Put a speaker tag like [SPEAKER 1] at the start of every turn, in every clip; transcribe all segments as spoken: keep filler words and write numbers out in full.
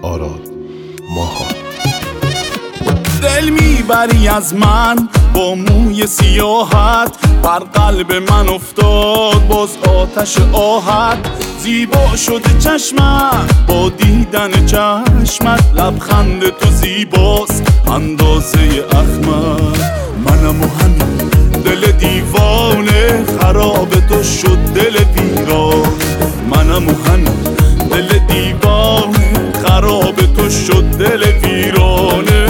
[SPEAKER 1] آراد ماها.
[SPEAKER 2] دل میبری از من با موی سیاحت، بر قلب من افتاد باز آتش آهت. زیبا شده چشمم با دیدن چشمت، لبخند تو زیباست اندازه احمد. منم و همین دل دیوانه، خراب تو شد دل ویران. منم و همین دل دیوانه، خراب تو شد دل ویرانه.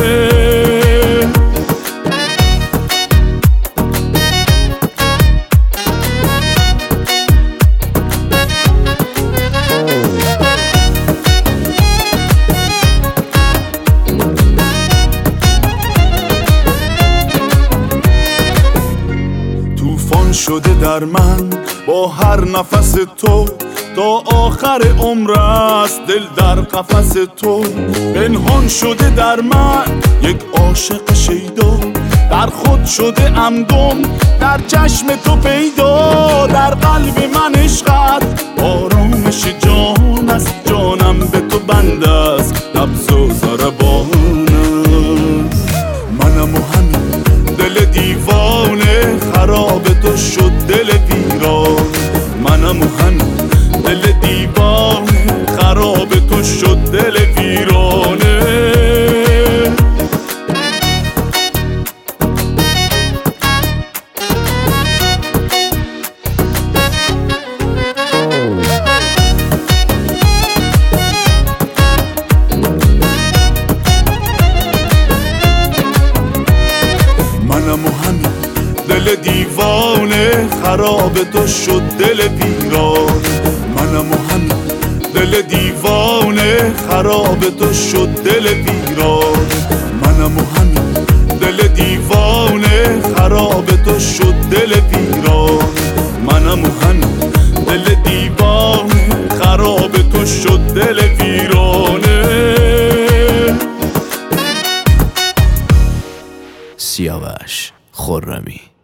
[SPEAKER 2] طوفان شده در من با هر نفس تو، تا آخر عمر است دل در قفس تو. پنهان شده در من یک عاشق شیدا، در خود شده ام گم در چشم تو پیدا. در قلب من عشقت آرامش جان است، جانم به تو بند است نبض و ضربان است. منم و همین دل دیوانه، خراب تو شد دل ویران. منم و همین دل دیوانه، خراب تو شد دل ویرانه. منم و همین دل دیوانه، خراب تو شد دل ویران. منم و همین دل دیوانه، خراب تو شد دل ویران. منم و همین دل دیوانه، خراب تو شد دل ویران. منم و همین دل دیوانه، خراب تو شد دل ویرانه.
[SPEAKER 3] سیاوش خرمی.